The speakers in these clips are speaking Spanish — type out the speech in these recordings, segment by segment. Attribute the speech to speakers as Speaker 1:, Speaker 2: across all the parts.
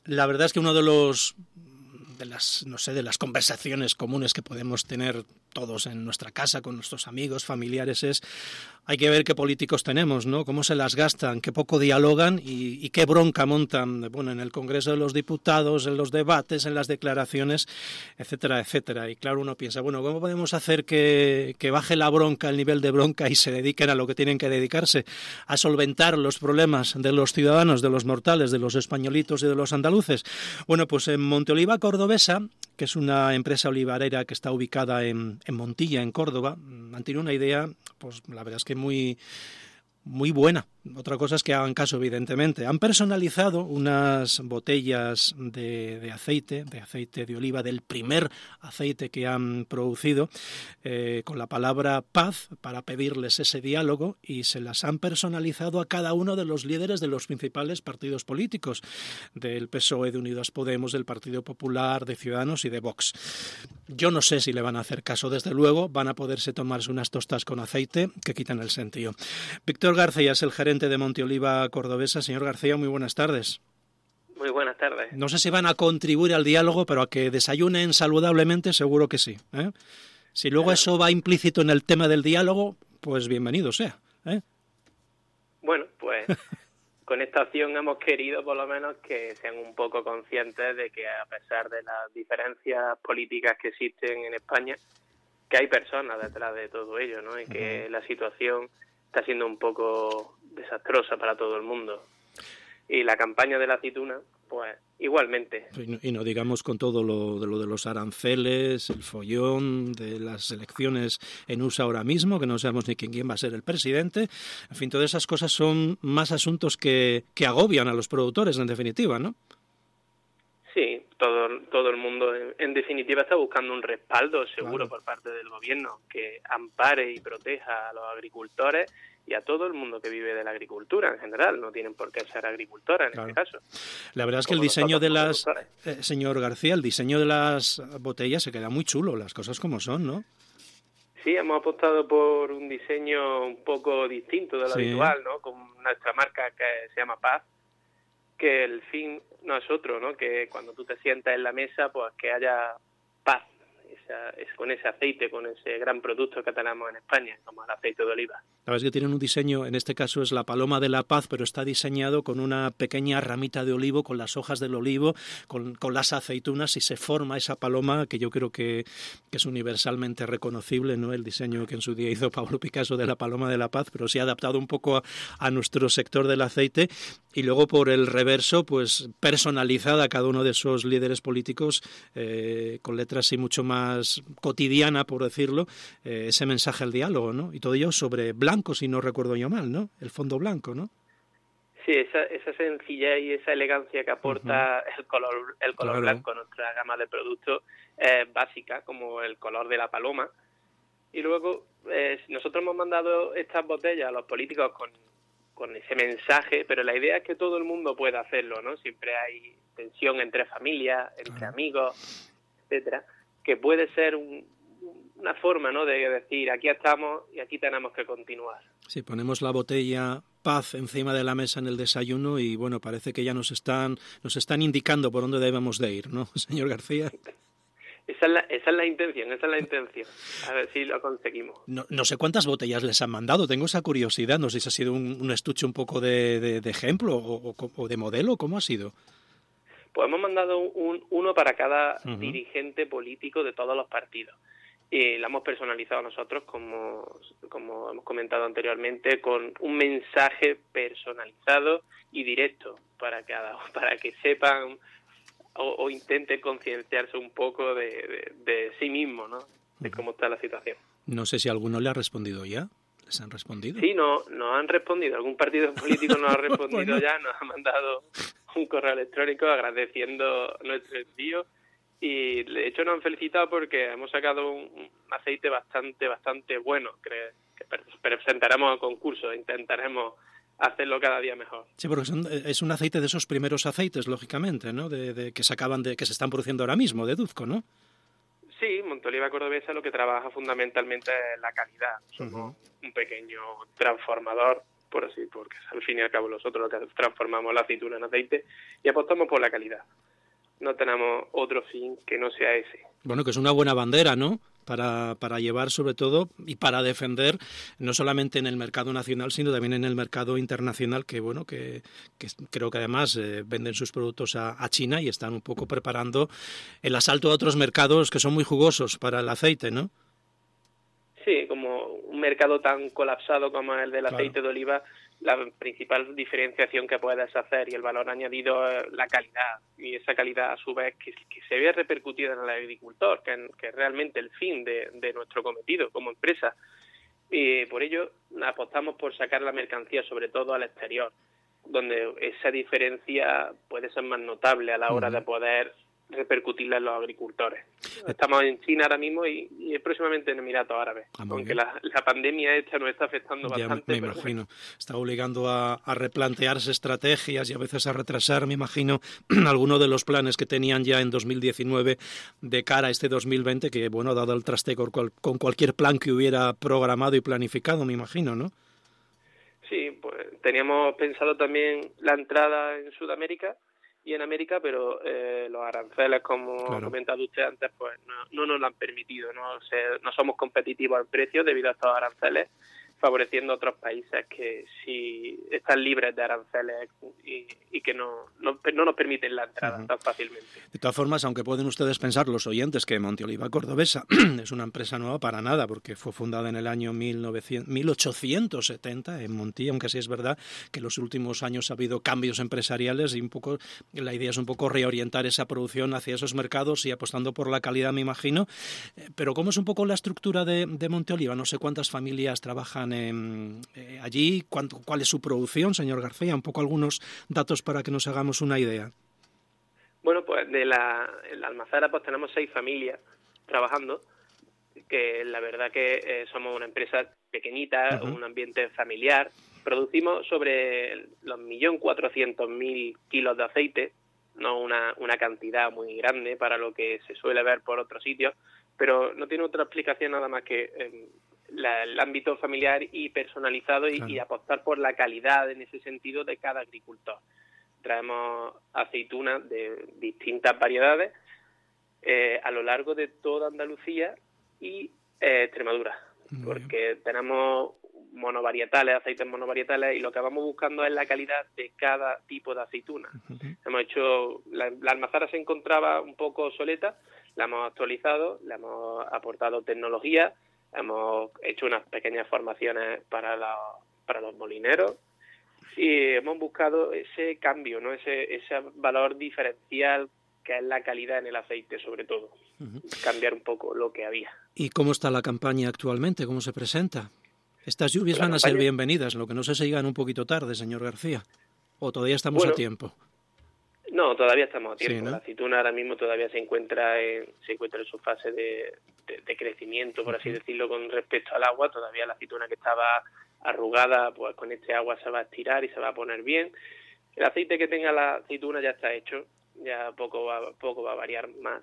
Speaker 1: La verdad es que uno de las conversaciones comunes que podemos tener todos en nuestra casa, con nuestros amigos, familiares, hay que ver qué políticos tenemos, ¿no? Cómo se las gastan, qué poco dialogan y qué bronca montan, bueno, en el Congreso de los Diputados, en los debates, en las declaraciones, etcétera, etcétera. Y claro, uno piensa, bueno, ¿cómo podemos hacer que baje la bronca, el nivel de bronca, y se dediquen a lo que tienen que dedicarse, a solventar los problemas de los ciudadanos, de los mortales, de los españolitos y de los andaluces? Bueno, pues en Monteoliva Cordobesa, que es una empresa olivarera que está ubicada en Montilla, en Córdoba, han tenido una idea, pues la verdad es que muy buena. Otra cosa es que hagan caso, evidentemente. Han personalizado unas botellas de aceite de oliva, del primer aceite que han producido, con la palabra paz, para pedirles ese diálogo, y se las han personalizado a cada uno de los líderes de los principales partidos políticos, del PSOE, de Unidas Podemos, del Partido Popular, de Ciudadanos y de Vox. Yo no sé si le van a hacer caso, desde luego. Van a poderse tomarse unas tostas con aceite que quitan el sentido. Víctor García es el gerente de Monteoliva Cordobesa. Señor García, muy buenas tardes.
Speaker 2: Muy buenas tardes.
Speaker 1: No sé si van a contribuir al diálogo, pero a que desayunen saludablemente seguro que sí, ¿eh? Si luego eso va implícito en el tema del diálogo, pues bienvenido sea, ¿eh?
Speaker 2: Bueno, pues con esta acción hemos querido por lo menos que sean un poco conscientes de que, a pesar de las diferencias políticas que existen en España, que hay personas detrás de todo ello, ¿no? Y que la situación está siendo un poco desastrosa para todo el mundo. Y la campaña de la aceituna, pues igualmente.
Speaker 1: Y no digamos con todo lo de los aranceles, el follón de las elecciones en USA ahora mismo, que no sabemos ni quién va a ser el presidente. En fin, todas esas cosas son más asuntos que agobian a los productores, en definitiva, ¿no?
Speaker 2: Sí, todo el mundo, en definitiva, está buscando un respaldo seguro, claro, por parte del gobierno, que ampare y proteja a los agricultores y a todo el mundo que vive de la agricultura en general. No tienen por qué ser agricultores en este caso.
Speaker 1: La verdad es que el diseño de las... señor García, el diseño de las botellas se queda muy chulo, las cosas como son, ¿no?
Speaker 2: Sí, hemos apostado por un diseño un poco distinto de lo habitual, ¿no? Con nuestra marca, que se llama Paz, que el fin no es otro, ¿no? Que cuando tú te sientas en la mesa, pues que haya paz, con ese aceite, con ese gran producto que tenemos en España, como el aceite de oliva.
Speaker 1: La verdad es que tienen un diseño, en este caso es la paloma de la paz, pero está diseñado con una pequeña ramita de olivo, con las hojas del olivo, con las aceitunas, y se forma esa paloma que yo creo que es universalmente reconocible, ¿no? El diseño que en su día hizo Pablo Picasso de la paloma de la paz, pero se ha adaptado un poco a nuestro sector del aceite. Y luego, por el reverso, pues personalizada a cada uno de esos líderes políticos, con letras así mucho más cotidiana, por decirlo, ese mensaje al diálogo, ¿no? Y todo ello sobre blanco, si no recuerdo yo mal, ¿no? El fondo blanco, ¿no?
Speaker 2: Sí, esa sencillez y esa elegancia que aporta el color claro, blanco a nuestra gama de productos es básica, como el color de la paloma. Y luego nosotros hemos mandado estas botellas a los políticos con ese mensaje, pero la idea es que todo el mundo pueda hacerlo, ¿no? Siempre hay tensión entre familias, entre amigos, etcétera, que puede ser una forma, ¿no?, de decir, aquí estamos y aquí tenemos que continuar.
Speaker 1: Sí, ponemos la botella Paz encima de la mesa en el desayuno y, bueno, parece que ya nos están indicando por dónde debemos de ir, ¿no, señor García?
Speaker 2: Esa es la intención. A ver si lo conseguimos.
Speaker 1: No sé cuántas botellas les han mandado, tengo esa curiosidad. No sé si ha sido un estuche un poco de ejemplo o de modelo, ¿cómo ha sido?
Speaker 2: Pues hemos mandado uno para cada dirigente político de todos los partidos. Y la hemos personalizado nosotros, como hemos comentado anteriormente, con un mensaje personalizado y directo para que sepan o intenten concienciarse un poco de sí mismo, ¿no? De cómo está la situación.
Speaker 1: No sé si alguno le ha respondido ya. ¿Les han respondido?
Speaker 2: Sí, nos han respondido. Algún partido político nos ha respondido bueno. Ya, nos ha mandado un correo electrónico agradeciendo nuestro envío. Y de hecho nos han felicitado porque hemos sacado un aceite bastante bueno que presentaremos a concurso, intentaremos hacerlo cada día mejor.
Speaker 1: Sí, porque es un aceite de esos primeros aceites, lógicamente, ¿no? De que se están produciendo ahora mismo, deduzco, ¿no?
Speaker 2: Sí, Monteoliva Cordobesa lo que trabaja fundamentalmente es la calidad. Somos un pequeño transformador porque al fin y al cabo nosotros lo que transformamos la aceituna en aceite y apostamos por la calidad. No tenemos otro fin que no sea ese.
Speaker 1: Bueno, que es una buena bandera, ¿no? Para llevar sobre todo y para defender no solamente en el mercado nacional sino también en el mercado internacional, que bueno, que creo que además venden sus productos a China y están un poco preparando el asalto a otros mercados que son muy jugosos para el aceite, ¿no?
Speaker 2: Sí, como un mercado tan colapsado como el del aceite de oliva, la principal diferenciación que puedes hacer y el valor añadido es la calidad, y esa calidad a su vez que se ve repercutida en el agricultor, que es realmente el fin de nuestro cometido como empresa. Y por ello apostamos por sacar la mercancía sobre todo al exterior, donde esa diferencia puede ser más notable a la hora de poder repercutirla en los agricultores. Estamos en China ahora mismo y próximamente en Emiratos Árabes, aunque la pandemia esta nos está afectando bastante.
Speaker 1: Ya me imagino. Está obligando a replantearse estrategias y a veces a retrasar, me imagino, algunos de los planes que tenían ya en 2019 de cara a este 2020, que bueno, ha dado el traste con cualquier plan que hubiera programado y planificado, me imagino, ¿no?
Speaker 2: Sí, pues teníamos pensado también la entrada en Sudamérica y en América, pero los aranceles, como ha comentado usted antes, pues no nos lo han permitido. No somos competitivos en precios debido a estos aranceles, favoreciendo a otros países que sí están libres de aranceles y que no nos permiten la entrada tan fácilmente.
Speaker 1: De todas formas, aunque pueden ustedes pensar, los oyentes, que Monteoliva Cordobesa es una empresa nueva para nada, porque fue fundada en el año 1870 en Montí, aunque sí es verdad que en los últimos años ha habido cambios empresariales y un poco la idea es un poco reorientar esa producción hacia esos mercados y apostando por la calidad, me imagino. Pero ¿cómo es un poco la estructura de Monteoliva? No sé cuántas familias trabajan allí, cuál es su producción, señor García, un poco algunos datos para que nos hagamos una idea.
Speaker 2: Bueno, pues en la Almazara pues tenemos 6 familias trabajando, que la verdad que somos una empresa pequeñita, un ambiente familiar. Producimos sobre los 1.400.000 kilos de aceite, no una cantidad muy grande para lo que se suele ver por otros sitios, pero no tiene otra explicación nada más que el ámbito familiar y personalizado y apostar por la calidad en ese sentido de cada agricultor. Traemos aceitunas de distintas variedades a lo largo de toda Andalucía y Extremadura, porque tenemos aceites monovarietales, y lo que vamos buscando es la calidad de cada tipo de aceituna. Hemos hecho, la Almazara se encontraba un poco obsoleta, la hemos actualizado, le hemos aportado tecnología, hemos hecho unas pequeñas formaciones para los molineros y hemos buscado ese cambio, ¿no? Ese valor diferencial que es la calidad en el aceite, sobre todo. Cambiar un poco lo que había.
Speaker 1: ¿Y cómo está la campaña actualmente? ¿Cómo se presenta? Estas lluvias van a ser bienvenidas, lo que no sé si llegan un poquito tarde, señor García, o todavía estamos a tiempo.
Speaker 2: No, todavía estamos a tiempo. Sí, ¿no? La aceituna ahora mismo todavía se encuentra en su fase de crecimiento, por así decirlo, con respecto al agua. Todavía la aceituna que estaba arrugada, pues con este agua se va a estirar y se va a poner bien. El aceite que tenga la aceituna ya está hecho, ya poco va a variar más.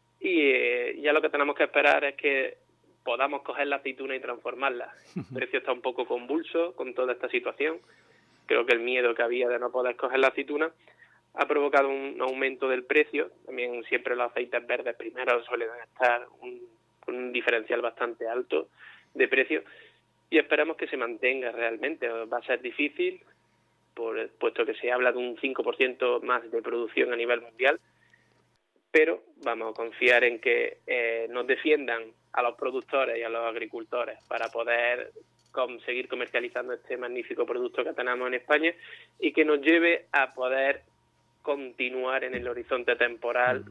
Speaker 2: Y ya lo que tenemos que esperar es que podamos coger la aceituna y transformarla. El precio está un poco convulso con toda esta situación. Creo que el miedo que había de no poder coger la aceituna ha provocado un aumento del precio. También siempre los aceites verdes primero suelen estar con un diferencial bastante alto de precio, y esperamos que se mantenga realmente. Va a ser difícil, puesto que se habla de un 5% más de producción a nivel mundial, pero vamos a confiar en que nos defiendan a los productores y a los agricultores para poder seguir comercializando este magnífico producto que tenemos en España y que nos lleve a poder continuar en el horizonte temporal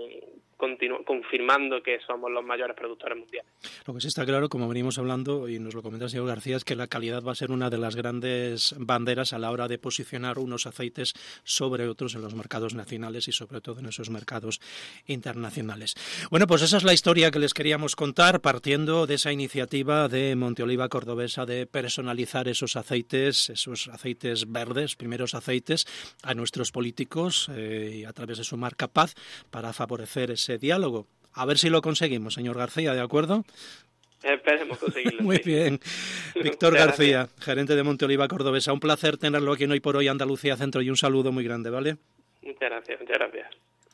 Speaker 2: confirmando que somos los mayores productores mundiales.
Speaker 1: Lo que sí está claro, como venimos hablando, y nos lo comenta el señor García, es que la calidad va a ser una de las grandes banderas a la hora de posicionar unos aceites sobre otros en los mercados nacionales y sobre todo en esos mercados internacionales. Bueno, pues esa es la historia que les queríamos contar, partiendo de esa iniciativa de Monteoliva Cordobesa de personalizar esos aceites verdes, primeros aceites, a nuestros políticos y a través de su marca Paz, para favorecer ese diálogo. A ver si lo conseguimos, señor García, ¿de acuerdo?
Speaker 2: Esperemos conseguirlo.
Speaker 1: Muy bien. Víctor García,
Speaker 2: gracias.
Speaker 1: gerente de Monte Oliva Cordobesa. Un placer tenerlo aquí en Hoy por Hoy Andalucía Centro y un saludo muy grande, ¿vale?
Speaker 2: Muchas gracias.